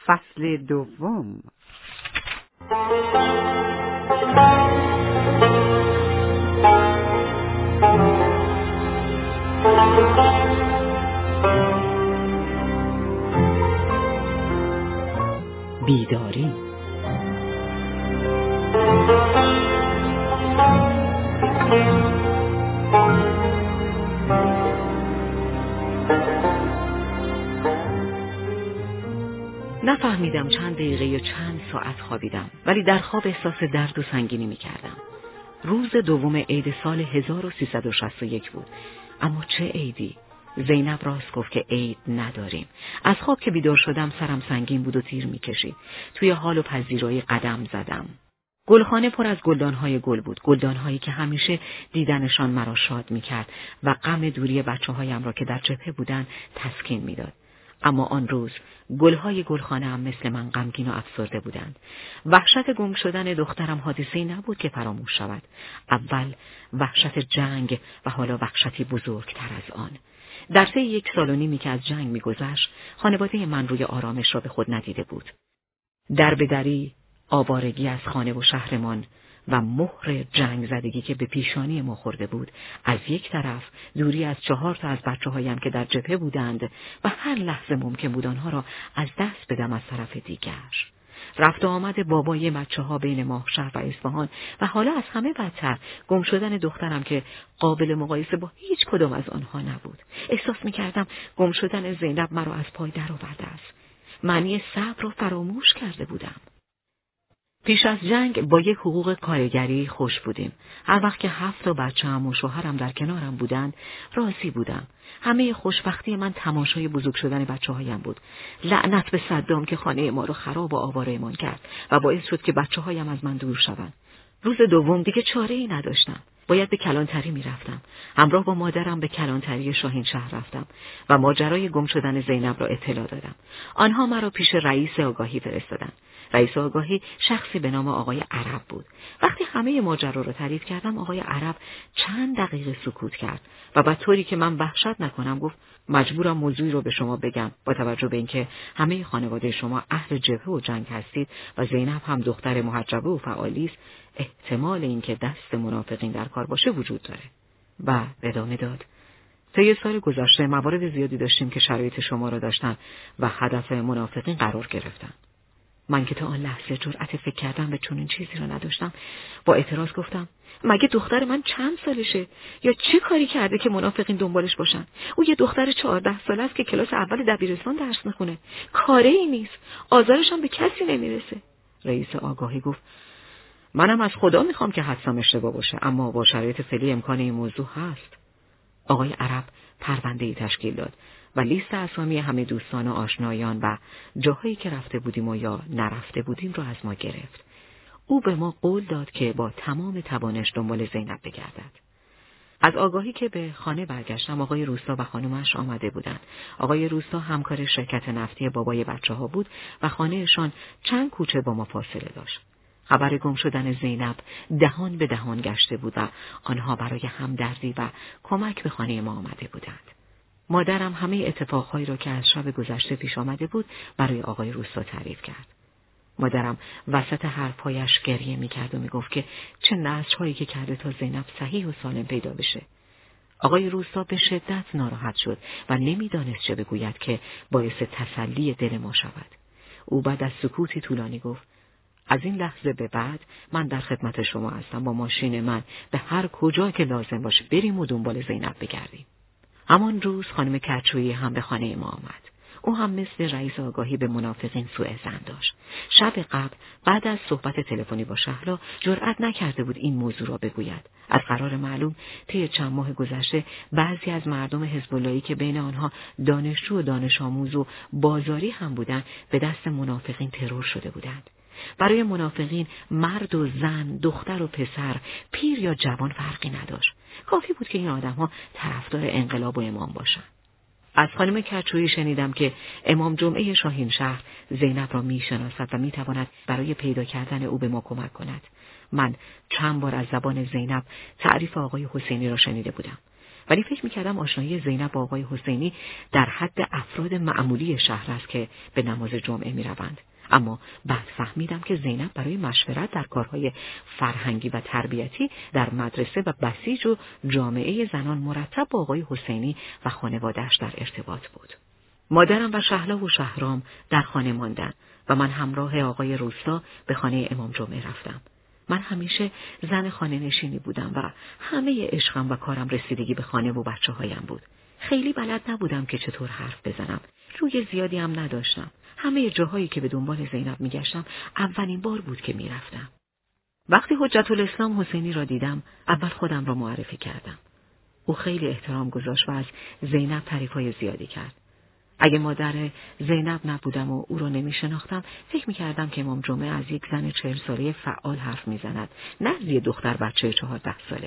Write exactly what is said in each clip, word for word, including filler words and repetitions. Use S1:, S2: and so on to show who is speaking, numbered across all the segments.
S1: فصل دوم. بیداری. نفهمیدم چند دقیقه یا چند ساعت خوابیدم، ولی در خواب احساس درد و سنگینی می کردم. روز دوم عید سال هزار و سیصد و شصت و یک بود. اما چه عیدی؟ زینب راست گفت که عید نداریم. از خواب که بیدار شدم سرم سنگین بود و تیر می کشید. توی حال و پذیرایی قدم زدم. گلخانه پر از گلدانهای گل بود، گلدانهایی که همیشه دیدنشان مرا شاد می کرد و غم دوری بچه هایم را که در جبهه بودند تسکین می داد. اما آن روز گلهای گلخانه هم مثل من غمگین و افسرده بودند. وحشت گم شدن دخترم حادثه‌ای نبود که فراموش شود. اول وحشت جنگ و حالا وحشتی بزرگتر از آن. در طی یک سال و نیمی که از جنگ می‌گذشت، خانواده من روی آرامش را به خود ندیده بود. دربدری، آوارگی از خانه و شهرمان و مهر جنگ زدگی که به پیشانی ما خورده بود، از یک طرف دوری از چهار تا از بچه هایم که در جبهه بودند و هر لحظه ممکن بود آنها را از دست بدم از طرف دیگر. رفت و آمد بابای بچه ها بین ماهشهر و اصفهان و حالا از همه بدتر گم شدن دخترم که قابل مقایسه با هیچ کدام از آنها نبود. احساس می کردم گم شدن زینب مرا از پای در آورده است. معنی صبر را فراموش کرده بودم. پیش از جنگ با یک حقوق کارگری خوش بودیم. هر وقت که هفت تا بچه‌ام و شوهرم در کنارم بودند، راضی بودم. همه خوشبختی من تماشای بزرگ شدن بچه‌هایم بود. لعنت به صدام که خانه ما رو خراب و آواره‌مان کرد و باعث شد که بچه‌هایم از من دور شوند. روز دوم دیگه چاره‌ای نداشتم. باید به کلانتری می‌رفتم. همراه با مادرم به کلانتری شاهین شهر رفتم و ماجرای گم شدن زینب را اطلاع دادم. آنها مرا پیش رئیس آگاهی فرستادند. رئیس آگاهی شخصی به نام آقای عرب بود. وقتی همه ماجرا را تعریف کردم، آقای عرب چند دقیقه سکوت کرد و بعد طوری که من وحشت نکنم گفت: مجبورم موضوعی رو به شما بگم. با توجه به اینکه همه خانواده شما اهل جبهه و جنگ هستید و زینب هم دختر محجبه و فعالی است، احتمال اینکه دست منافقین در کار باشه وجود داره. و ادامه داد: طی سال گذشته موارد زیادی داشتیم که شرایط شما را داشتن و هدف منافقین قرار گرفتن. من که تا آن لحظه جرأت فکر کردم به چنین چیزی را نداشتم. با اعتراض گفتم: مگه دختر من چند سالشه؟ یا چه کاری کرده که منافقین دنبالش باشن؟ او یه دختر چهارده ساله است که کلاس اول دبیرستان درس میخونه. کاری ای نیست. آزارش هم به کسی نمیرسه. رئیس آگاهی گفت: منم از خدا میخوام که حدسم اشتباه باشه، اما با شرایط فعلی امکان این موضوع هست. آقای عرب پرونده‌ای تشکیل داد و لیست اسامی همه دوستان و آشنایان و جاهایی که رفته بودیم و یا نرفته بودیم رو از ما گرفت. او به ما قول داد که با تمام توانش دنبال زینب بگردد. از آگاهی که به خانه برگشتم، آقای روستا و خانومش آمده بودند. آقای روستا همکار شرکت نفتی بابای بچه ها بود و خانهشان چند کوچه با ما فاصله داشت. خبر گم شدن زینب دهان به دهان گشته بود و آنها برای همدردی و کمک به خانه ما آمده بودند. مادرم همه اتفاقهایی را که از شب گذشته پیش آمده بود برای آقای روستا تعریف کرد. مادرم وسط حرفهایش گریه می‌کرد و می‌گفت که چه نذرهایی که کرده تا زینب صحیح و سالم پیدا بشه. آقای روستا به شدت ناراحت شد و نمی‌دانست چه بگوید که باعث تسلی دل ما شود. او بعد از سکوتی طولانی گفت: از این لحظه به بعد من در خدمت شما هستم. با ماشین من به هر کجا که لازم باشه بریم و دنبال زینب بگردیم. همان روز خانم کچویی هم به خانه ما آمد. او هم مثل رئیس آگاهی به منافقین سوء ظن داشت. شب قبل بعد از صحبت تلفنی با شهلا جرأت نکرده بود این موضوع را بگوید. از قرار معلوم طی چند ماه گذشته بعضی از مردم حزب اللهی که بین آنها دانشجو و دانش آموز و بازاری هم بودند به دست منافقین ترور شده بودند. برای منافقین مرد و زن، دختر و پسر، پیر یا جوان فرقی نداشت. کافی بود که این آدم‌ها طرفدار انقلاب و امام باشند. از خانم کچویی شنیدم که امام جمعه شاهین شهر زینب را میشناسد و میتواند برای پیدا کردن او به ما کمک کند. من چند بار از زبان زینب تعریف آقای حسینی را شنیده بودم. ولی فکر می‌کردم آشنایی زینب با آقای حسینی در حد افراد معمولی شهر است که به نماز جمعه می‌روند. اما بعد فهمیدم که زینب برای مشورت در کارهای فرهنگی و تربیتی در مدرسه و بسیج و جامعه زنان مرتب با آقای حسینی و خانواده‌اش در ارتباط بود. مادرم و شهلا و شهرام در خانه ماندن و من همراه آقای روستا به خانه امام جمعه رفتم. من همیشه زن خانه نشینی بودم و همه عشقم و کارم رسیدگی به خانه و بچه هایم بود. خیلی بلد نبودم که چطور حرف بزنم. روی زیادی هم نداشتم. همه جاهایی که به دنبال زینب میگشتم اولین بار بود که میرفتم. وقتی حجت الاسلام حسینی را دیدم، اول خودم را معرفی کردم. او خیلی احترام گذاشت و از زینب تعریف‌های زیادی کرد. اگه مادر زینب نبودم و او را نمی‌شناختم، فکر می‌کردم که امام جمعه از یک زن چهل ساله فعال حرف می‌زند، نه از یک دختر بچه چهارده ساله.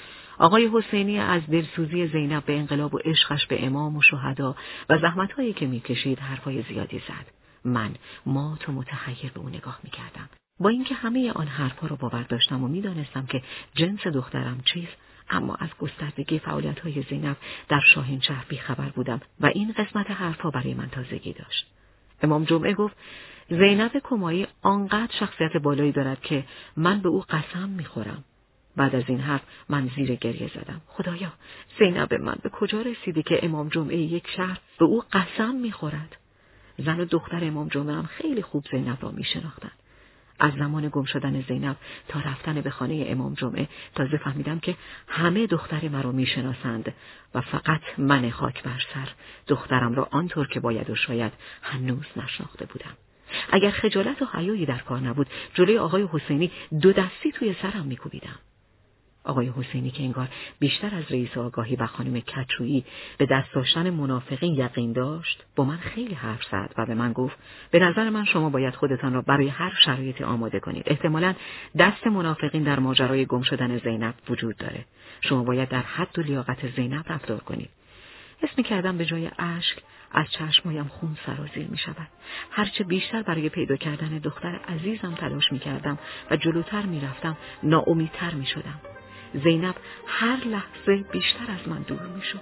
S1: آقای حسینی از دلسوزی زینب به انقلاب و عشقش به امام و شهدا و زحمت‌هایی که می‌کشید حرفای زیادی زد. من مات و متحیر به او نگاه می‌کردم. با اینکه همه آن حرف‌ها را باور داشتم و می‌دانستم که جنس دخترم چیست، اما از گستردگی فعالیت‌های زینب در شاهینشهر بی‌خبر بودم و این قسمت حرف‌ها برای من تازگی داشت. امام جمعه گفت زینب کمایی آنقدر شخصیت بالایی دارد که من به او قسم می‌خورم. بعد از این حرف من زیر گریه زدم. خدایا، زینب من به کجا رسیده که امام جمعه یک شهر به او قسم می‌خورد؟ زن و دختر امام جمعه هم خیلی خوب زینب را می‌شناختند. از زمان گم شدن زینب تا رفتن به خانه امام جمعه تازه فهمیدم که همه دختر مرا میشناسند و فقط من خاک بر سر دخترم را آنطور که باید و شاید هنوز نشناخته بودم. اگر خجالت و حیایی در کار نبود، جلوی آقای حسینی دو دستی توی سرم میکوبیدم. آقای حسینی که انگار بیشتر از رئیس آگاهی و خانم کچویی به دست داشتن منافقین یقین داشت، با من خیلی حرف زد و به من گفت به نظر من شما باید خودتان را برای هر شرایطی آماده کنید. احتمالاً دست منافقین در ماجرای گم شدن زینب وجود داره. شما باید در حد و لیاقت زینب رفتار کنید. حس می‌کردم به جای اشک از چشمایم خون سرازیر می‌شود. هرچه بیشتر برای پیدا کردن دختر عزیزم تلاش می‌کردم و جلوتر می‌رفتم، ناامیدتر می‌شدم. زینب هر لحظه بیشتر از من دور می‌شد.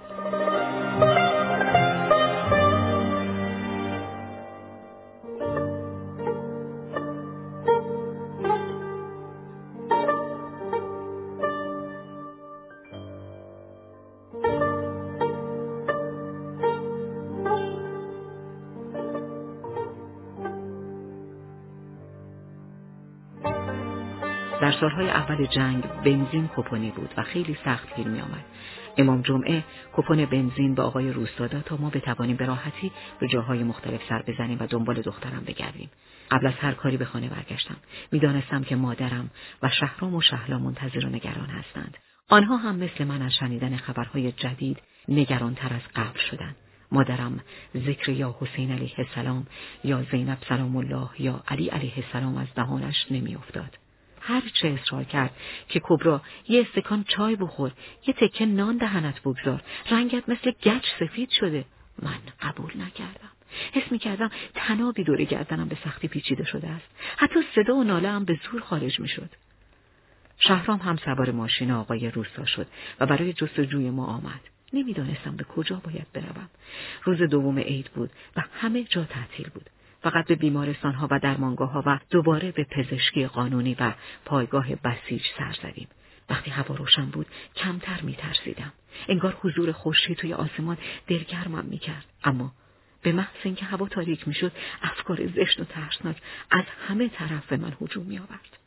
S1: در سالهای اول جنگ بنزین کپونی بود و خیلی سخت گیر می آمد. امام جمعه کپون بنزین به آقای روستا داد تا ما بتوانیم به راحتی به جاهای مختلف سر بزنیم و دنبال دخترم بگردیم. قبل از هر کاری به خانه برگشتم. می دانستم که مادرم و شهرام و شهلا منتظر و نگران هستند. آنها هم مثل من از شنیدن خبرهای جدید نگرانتر از قبل شدند. مادرم ذکر یا حسین علیه السلام یا زینب سلام الله یا علی علیه السلام از دهانش نمی افتاد. هر چه اصرار کرد که کبرا یه استکان چای بخور، یه تکه نان دهنت بگذار، رنگت مثل گچ سفید شده، من قبول نکردم. حس می‌کردم تنابی دور گردنم به سختی پیچیده شده است. حتی صدا و ناله هم به زور خارج می‌شد. شهرام هم سوار ماشین آقای روستا شد و برای جستجوی ما آمد. نمی‌دانستم به کجا باید بروم. روز دوم عید بود و همه جا تعطیل بود. فقط به بیمارستان‌ها و درمانگاه‌ها و دوباره به پزشکی قانونی و پایگاه بسیج سر زدیم. وقتی هوا روشن بود کمتر می‌ترسیدم. انگار حضور خورشید توی آسمان دلگرمم می‌کرد. اما به محض اینکه هوا تاریک می‌شد، افکار زشت و ترسناک از همه طرف به من هجوم می‌آورد.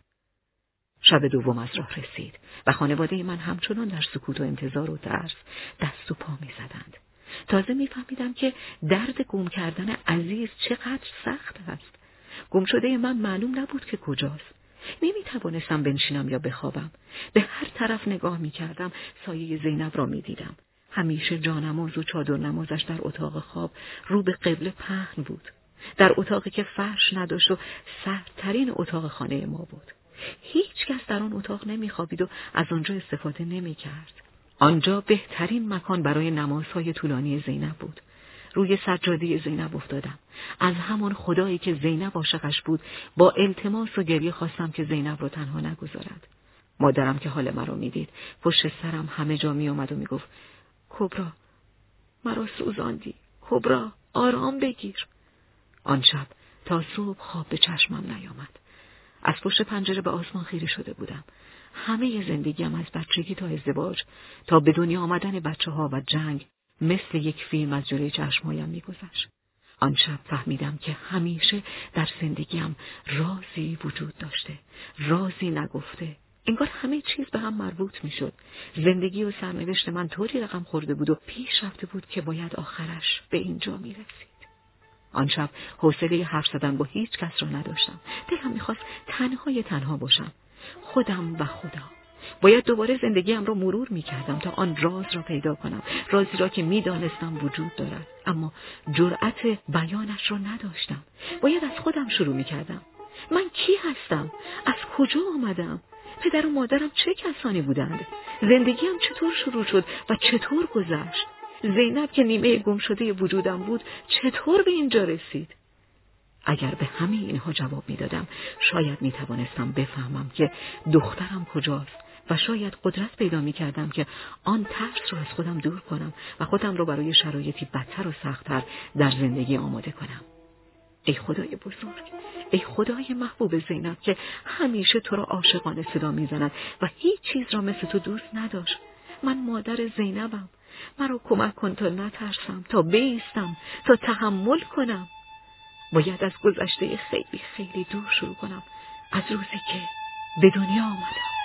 S1: شب دوم از راه رسید و خانواده من همچنان در سکوت و انتظار و ترس دست و پا می‌زدند. تازه میفهمیدم که درد گم کردن عزیز چقدر سخت است. گم شده من معلوم نبود که کجاست. نمیتوانستم بنشینم یا بخوابم. به هر طرف نگاه میکردم سایه زینب را میدیدم. همیشه جانماز و چادر نمازش در اتاق خواب رو به قبله پهن بود. در اتاقی که فرش نداشت و سردترین اتاق خانه ما بود. هیچ کس در آن اتاق نمیخوابید و از آنجا استفاده نمیکرد. آنجا بهترین مکان برای نمازهای طولانی زینب بود. روی سجاده زینب افتادم. از همان خدایی که زینب عاشقش بود با التماس و گریه خواستم که زینب را تنها نگذارد. مادرم که حال مرا میدید پشت سرم همه جا می آمد و می گفت کبرا، مرا سوزاندی. کبرا، آرام بگیر. آن شب تا صبح خواب به چشمم نیامد. از پشت پنجره به آسمان خیره شده بودم. همه زندگیم از بچگی تا ازدواج تا به دنیا آمدن بچه ها و جنگ مثل یک فیلم از جلوی چشمایم می‌گذشت. آن شب فهمیدم که همیشه در زندگیم رازی وجود داشته، رازی نگفته. انگار همه چیز به هم مربوط میشد. زندگی و سرنوشت من طوری رقم خورده بود و پیش رفته بود که باید آخرش به اینجا میرسید. آن شب حوصله حرف زدن با هیچ کس را نداشتم. دلم میخواست تنهای تنها باشم. خودم و خدا. باید دوباره زندگیم را مرور میکردم تا آن راز را پیدا کنم. رازی را که میدانستم وجود دارد، اما جرأت بیانش را نداشتم. باید از خودم شروع میکردم. من کی هستم؟ از کجا آمدم؟ پدر و مادرم چه کسانی بودند؟ زندگیم چطور شروع شد و چطور گذشت؟ زینب که نیمه گم شده وجودم بود چطور به اینجا رسید؟ اگر به همه اینها جواب میدادم، شاید میتوانستم بفهمم که دخترم کجاست و شاید قدرت پیدا میکردم که آن ترس را از خودم دور کنم و خودم را برای شرایطی بدتر و سختتر در زندگی آماده کنم. ای خدای بزرگ، ای خدای محبوب زینب که همیشه تو را عاشقانه صدا میزند و هیچ چیز را مثل تو دوست نداشت. من مادر زینبم. مرا کمک کن تا نترسم، تا بایستم، تا تحمل کنم. باید از گذشته خیلی خیلی دور شروع کنم، از روزی که به دنیا آمدم.